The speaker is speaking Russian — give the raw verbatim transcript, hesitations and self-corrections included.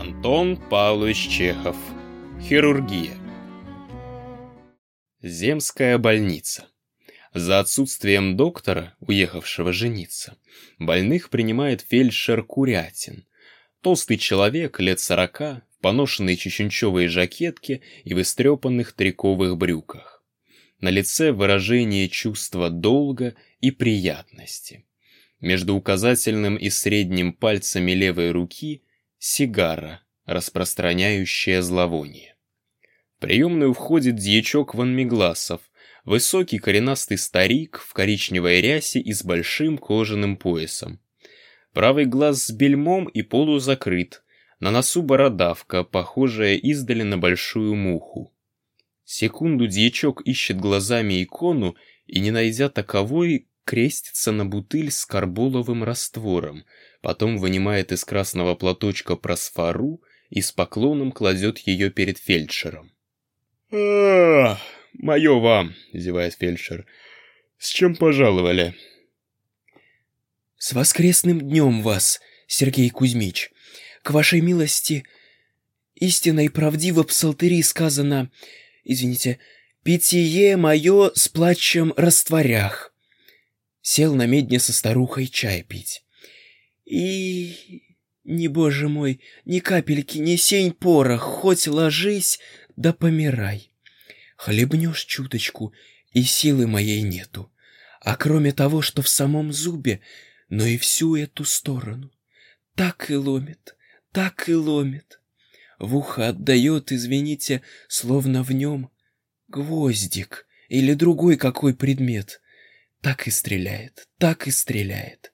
Антон Павлович Чехов. Хирургия. Земская больница. За отсутствием доктора, уехавшего жениться, больных принимает фельдшер Курятин. Толстый человек, лет сорока, в поношенной чеченчевой жакетке и в истрепанных триковых брюках. На лице выражение чувства долга и приятности. Между указательным и средним пальцами левой руки сигара, распространяющая зловоние. В приемную входит дьячок Ванмегласов, высокий коренастый старик в коричневой рясе и с большим кожаным поясом. Правый глаз с бельмом и полузакрыт, на носу бородавка, похожая издали на большую муху. Секунду дьячок ищет глазами икону и, не найдя таковой, крестится на бутыль с карболовым раствором, потом вынимает из красного платочка просфору и с поклоном кладет ее перед фельдшером. «Ах, мое вам!» — зевает фельдшер. «С чем пожаловали?» «С воскресным днем вас, Сергей Кузьмич! К вашей милости истинно и правдиво в псалтыри сказано, извините, «Питье мое с плачем растворях». Сел на медне со старухой чай пить. И... не, боже мой, ни капельки, ни сень порох, хоть ложись, да помирай. Хлебнешь чуточку, и силы моей нету. А кроме того, что в самом зубе, но и всю эту сторону. Так и ломит, так и ломит. В ухо отдает, извините, словно в нем гвоздик или другой какой предмет. Так и стреляет, так и стреляет.